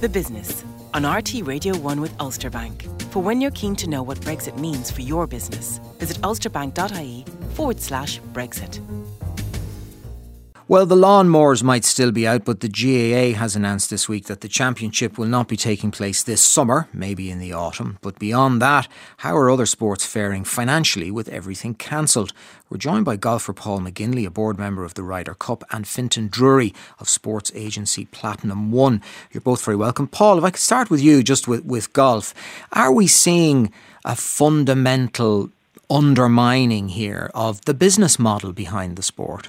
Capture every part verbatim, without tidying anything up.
The Business on R T Radio one with Ulster Bank. For when you're keen to know what Brexit means for your business, visit ulsterbank.ie forward slash Brexit. Well, the lawnmowers might still be out, but the G A A has announced this week that the championship will not be taking place this summer, maybe in the autumn. But beyond that, how are other sports faring financially with everything cancelled? We're joined by golfer Paul McGinley, a board member of the Ryder Cup, and Fintan Drury of sports agency Platinum One. You're both very welcome. Paul, if I could start with you, just with, with golf. Are we seeing a fundamental undermining here of the business model behind the sport?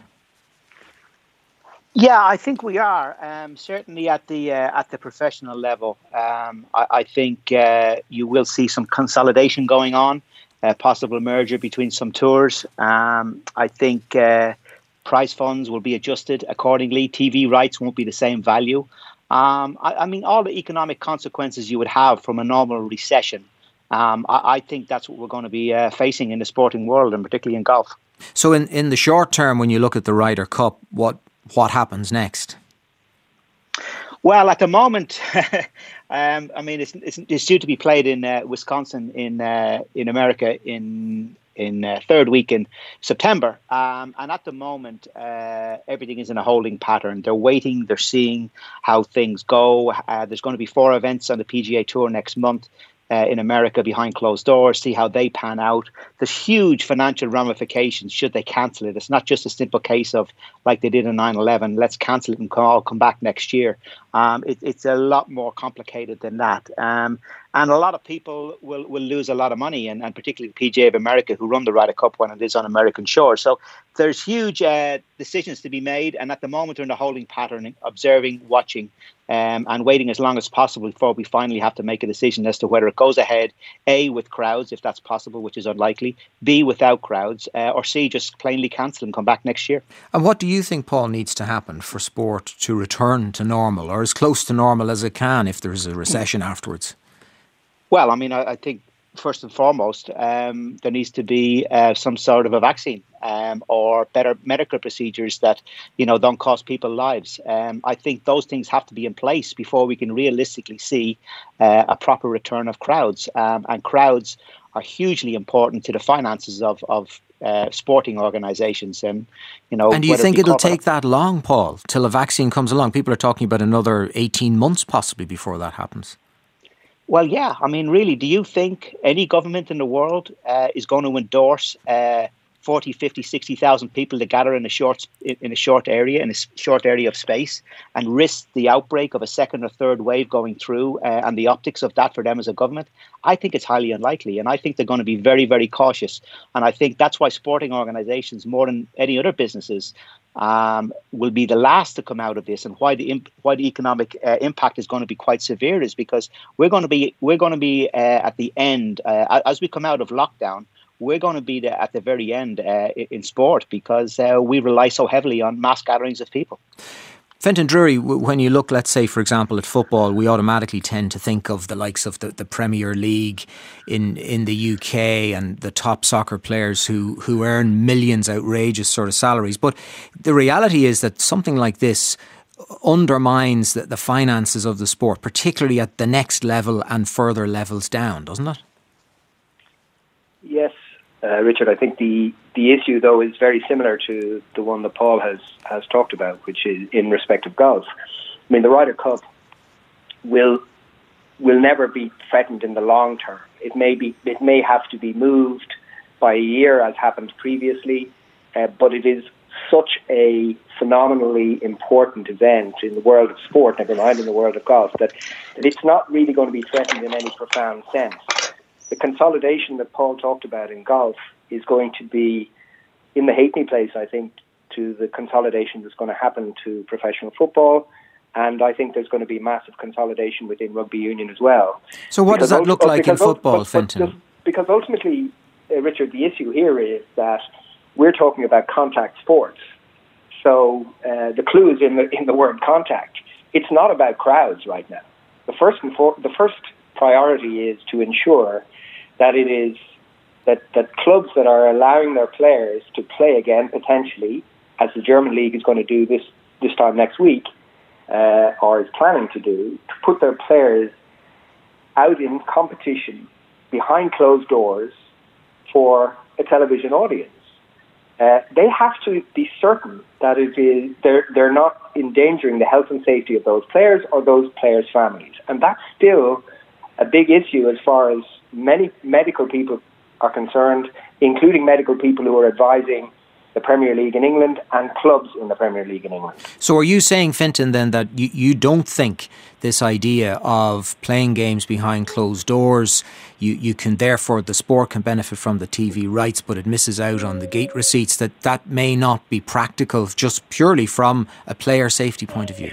Yeah, I think we are. Um, certainly at the uh, at the professional level, um, I, I think uh, you will see some consolidation going on, a possible merger between some tours. Um, I think uh, prize funds will be adjusted accordingly. T V rights won't be the same value. Um, I, I mean, all the economic consequences you would have from a normal recession. Um, I, I think that's what we're going to be uh, facing in the sporting world, and particularly in golf. So, in, in the short term, when you look at the Ryder Cup, what What happens next? Well, at the moment, um, I mean, it's, it's, it's due to be played in uh, Wisconsin in uh, in America in in uh, third week in September. Um, and at the moment, uh, everything is in a holding pattern. They're waiting. They're seeing how things go. Uh, there's going to be four events on the P G A Tour next month. Uh, in America behind closed doors, see how they pan out. There's huge financial ramifications should they cancel it. It's not just a simple case of, like they did in nine eleven, let's cancel it and all come back next year. Um, it, it's a lot more complicated than that. Um, and a lot of people will, will lose a lot of money, and, and particularly the P G A of America, who run the Ryder Cup when it is on American shore. So there's huge uh, decisions to be made, and at the moment they're in a holding pattern, observing, watching, Um, and waiting as long as possible before we finally have to make a decision as to whether it goes ahead, A, with crowds, if that's possible, which is unlikely, B, without crowds, uh, or C, just plainly cancel and come back next year. And what do you think, Paul, needs to happen for sport to return to normal, or as close to normal as it can if there's a recession afterwards? Well, I mean, I, I think first and foremost, um, there needs to be uh, some sort of a vaccine um, or better medical procedures that, you know, don't cost people lives. Um, I think those things have to be in place before we can realistically see uh, a proper return of crowds. Um, and crowds are hugely important to the finances of, of uh, sporting organisations. And, you know, and do you think it'll take that long, Paul, till a vaccine comes along? People are talking about another eighteen months possibly before that happens. Well, yeah. I mean, really, do you think any government in the world uh, is going to endorse uh, forty, fifty, sixty thousand people to gather in a short in a short area, in a short area of space, and risk the outbreak of a second or third wave going through uh, and the optics of that for them as a government? I think it's highly unlikely, and I think they're going to be very, very cautious. And I think that's why sporting organisations, more than any other businesses, um, will be the last to come out of this, and why the imp- why the economic uh, impact is going to be quite severe is because we're going to be we're going to be uh, at the end uh, as we come out of lockdown. We're going to be the, at the very end uh, in sport because uh, we rely so heavily on mass gatherings of people. Fintan Drury, when you look, let's say, for example, at football, we automatically tend to think of the likes of the, the Premier League in, in the U K and the top soccer players who, who earn millions, outrageous sort of salaries. But the reality is that something like this undermines the, the finances of the sport, particularly at the next level and further levels down, doesn't it? Yes, uh, Richard, I think the, the issue, though, is very similar to the one that Paul has, has talked about, which is in respect of golf. I mean, the Ryder Cup will will never be threatened in the long term. It may be, it may have to be moved by a year, as happened previously, uh, but it is such a phenomenally important event in the world of sport, never mind in the world of golf, that, that it's not really going to be threatened in any profound sense. The consolidation that Paul talked about in golf is going to be in the halfpenny place, I think, to the consolidation that's going to happen to professional football. And I think there's going to be massive consolidation within rugby union as well. So what because does that look like in football, but, Fintan? But because ultimately, uh, Richard, the issue here is that we're talking about contact sports. So uh, the clue is in the in the word contact. It's not about crowds right now. The first and for, the first priority is to ensure that it is that, that clubs that are allowing their players to play again potentially, as the German league is going to do this this time next week, uh, or is planning to do, to put their players out in competition behind closed doors for a television audience. Uh, they have to be certain that it is they're they're not endangering the health and safety of those players or those players' families, and that's still a big issue as far as many medical people are concerned, including medical people who are advising the Premier League in England and clubs in the Premier League in England. So are you saying, Fintan, then that you, you don't think this idea of playing games behind closed doors, you, you can therefore, the sport can benefit from the T V rights, but it misses out on the gate receipts, that that may not be practical just purely from a player safety point of view?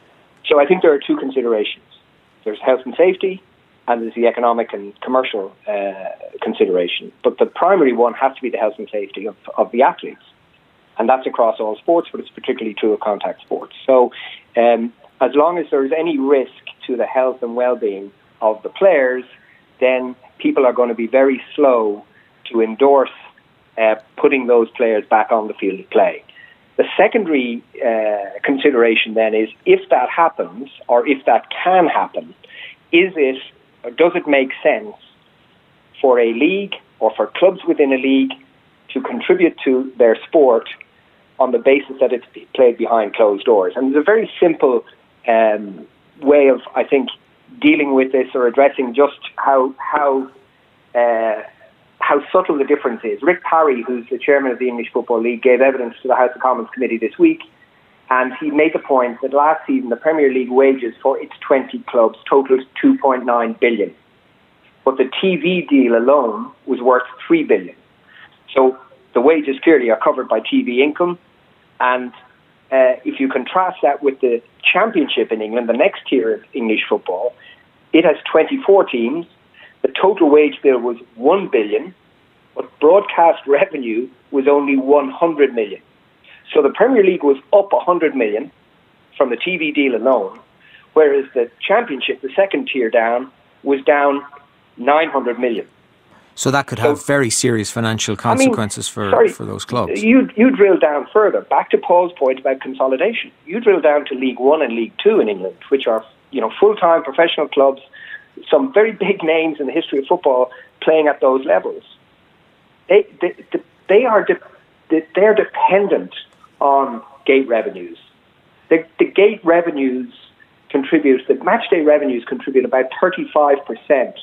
So I think there are two considerations. There's health and safety, and there's the economic and commercial uh, consideration. But the primary one has to be the health and safety of, of the athletes. And that's across all sports, but it's particularly true of contact sports. So um, as long as there's any risk to the health and well-being of the players, then people are going to be very slow to endorse uh, putting those players back on the field of play. The secondary uh, consideration then is, if that happens, or if that can happen, is it, or does it make sense for a league or for clubs within a league to contribute to their sport on the basis that it's played behind closed doors? And there's a very simple um, way of, I think, dealing with this or addressing just how how uh, how subtle the difference is. Rick Parry, who's the chairman of the English Football League, gave evidence to the House of Commons Committee this week, and he made the point that last season the Premier League wages for its twenty clubs totaled two point nine billion dollars. But the T V deal alone was worth three billion dollars. So the wages clearly are covered by T V income. And uh, if you contrast that with the Championship in England, the next tier of English football, it has twenty-four teams. The total wage bill was one billion dollars, but broadcast revenue was only one hundred million dollars. So the Premier League was up one hundred million dollars from the T V deal alone, whereas the Championship, the second tier down, was down nine hundred million dollars. So that could have so, very serious financial consequences I mean, for, sorry, for those clubs. You, you drill down further, back to Paul's point about consolidation. You drill down to League One and League Two in England, which are, you know, full-time professional clubs, some very big names in the history of football playing at those levels. They they, they are de- they are dependent on gate revenues. The, the gate revenues contribute, the match day revenues contribute about thirty-five percent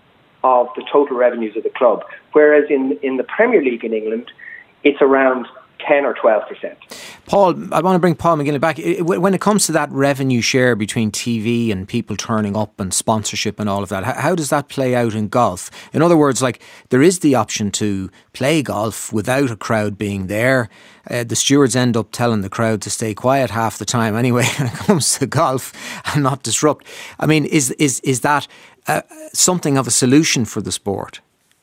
of the total revenues of the club, whereas in, in the Premier League in England, it's around ten or twelve percent. Paul, I want to bring Paul McGinley back. When it comes to that revenue share between T V and people turning up and sponsorship and all of that, how does that play out in golf? In other words, like, there is the option to play golf without a crowd being there. Uh, the stewards end up telling the crowd to stay quiet half the time anyway when it comes to golf and not disrupt. I mean, is is is that uh, something of a solution for the sport?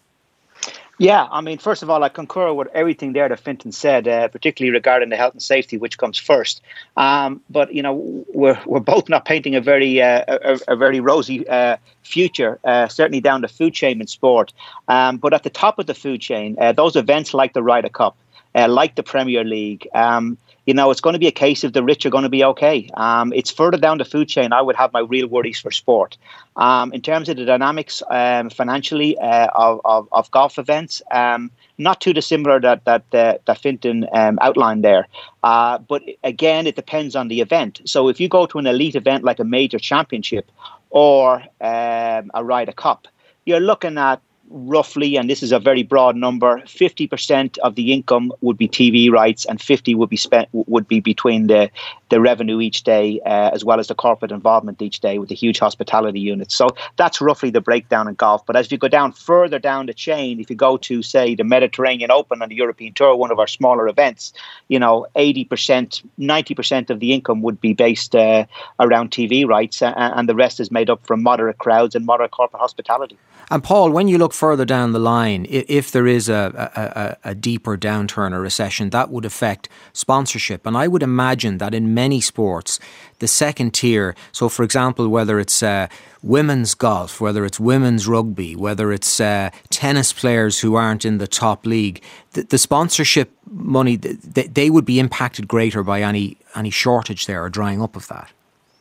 Yeah, I mean, first of all, I concur with everything there that Fintan said, uh, particularly regarding the health and safety, which comes first. Um, but you know, we're we're both not painting a very uh, a, a very rosy uh, future. Uh, certainly down the food chain in sport. Um, but at the top of the food chain, uh, those events like the Ryder Cup, uh, like the Premier League, um, you know, it's going to be a case of the rich are going to be okay. Um, it's further down the food chain I would have my real worries for sport. Um, in terms of the dynamics um, financially uh, of, of, of golf events, um, not too dissimilar that that uh, that Fintan um, outlined there. Uh, but again, it depends on the event. So if you go to an elite event like a major championship or um, a Ryder Cup, you're looking at roughly, and this is a very broad number, fifty percent of the income would be T V rights, and fifty would be spent would be between the the revenue each day, uh, as well as the corporate involvement each day with the huge hospitality units. So that's roughly the breakdown in golf. But as you go down further down the chain, if you go to, say, the Mediterranean Open and the European Tour, one of our smaller events, you know, eighty percent, ninety percent of the income would be based uh, around T V rights, uh, and the rest is made up from moderate crowds and moderate corporate hospitality. And Paul, when you look further down the line, if there is a, a, a deeper downturn or recession, that would affect sponsorship. And I would imagine that in many sports, the second tier, so for example, whether it's uh, women's golf, whether it's women's rugby, whether it's uh, tennis players who aren't in the top league, the, the sponsorship money, they, they would be impacted greater by any, any shortage there or drying up of that.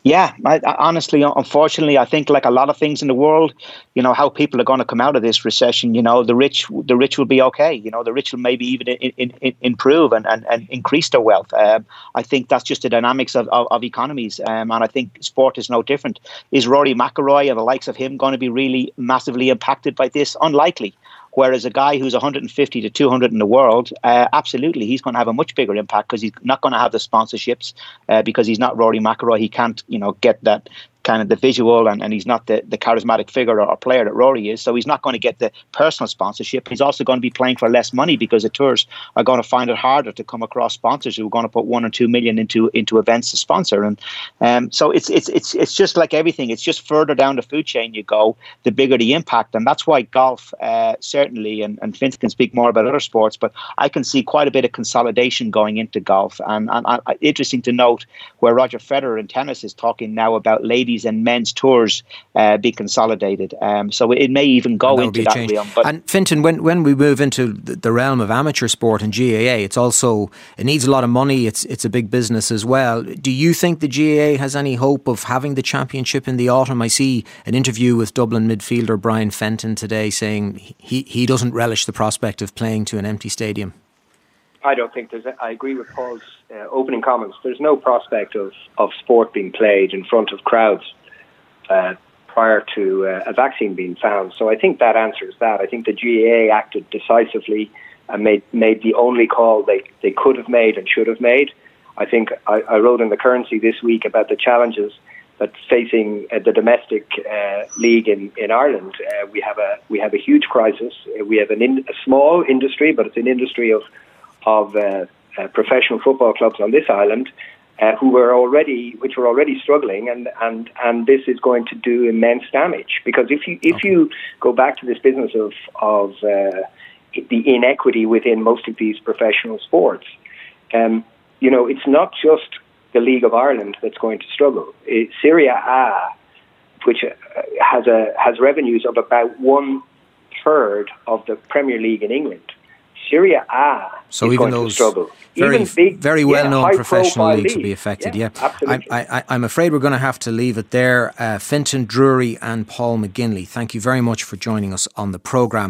Yeah, I, I, honestly, unfortunately, I think like a lot of things in the world, you know, how people are going to come out of this recession, you know, the rich the rich will be okay. You know, the rich will maybe even in, in, in improve and, and, and increase their wealth. Um, I think that's just the dynamics of, of, of economies. Um, and I think sport is no different. Is Rory McIlroy and the likes of him going to be really massively impacted by this? Unlikely. Whereas a guy who's one hundred fifty to two hundred in the world, uh, absolutely, he's going to have a much bigger impact because he's not going to have the sponsorships uh, because he's not Rory McIlroy. He can't, you know, get that kind of the visual and, and he's not the, the charismatic figure or, or player that Rory is. So he's not going to get the personal sponsorship. He's also going to be playing for less money because the tours are going to find it harder to come across sponsors who are going to put one or two million into into events to sponsor. And um, so it's it's it's it's just like everything. It's just further down the food chain you go, the bigger the impact. And that's why golf uh, certainly, and, and Fintan can speak more about other sports, but I can see quite a bit of consolidation going into golf. And, and, and interesting to note where Roger Federer in tennis is talking now about ladies and men's tours uh, be consolidated. Um, so it may even go into that realm. But and Fintan, when when we move into the realm of amateur sport and G A A, it's also it needs a lot of money. It's it's a big business as well. Do you think the G A A has any hope of having the championship in the autumn? I see an interview with Dublin midfielder Brian Fenton today saying he he doesn't relish the prospect of playing to an empty stadium. I don't think there's. A, I agree with Paul's uh, opening comments. There's no prospect of, of sport being played in front of crowds uh, prior to uh, a vaccine being found. So I think that answers that. I think the G A A acted decisively and made made the only call they, they could have made and should have made. I think I, I wrote in the Currency this week about the challenges that facing uh, the domestic uh, league in in Ireland. Uh, we have a we have a huge crisis. Uh, we have an in, a small industry, but it's an industry of of uh, uh, professional football clubs on this island uh, who were already, which were already struggling, and, and, and this is going to do immense damage. Because if you if you go back to this business of of uh, the inequity within most of these professional sports, um, you know, it's not just the League of Ireland that's going to struggle. It, Serie A, which uh, has a has revenues of about one third of the Premier League in England. Serie A so is even going those to struggle. Very, even big, very well-known yeah, professional leagues league. will be affected. Yeah, yeah. Absolutely. I, I, I'm afraid we're going to have to leave it there. Uh, Fintan Drury and Paul McGinley, thank you very much for joining us on the programme.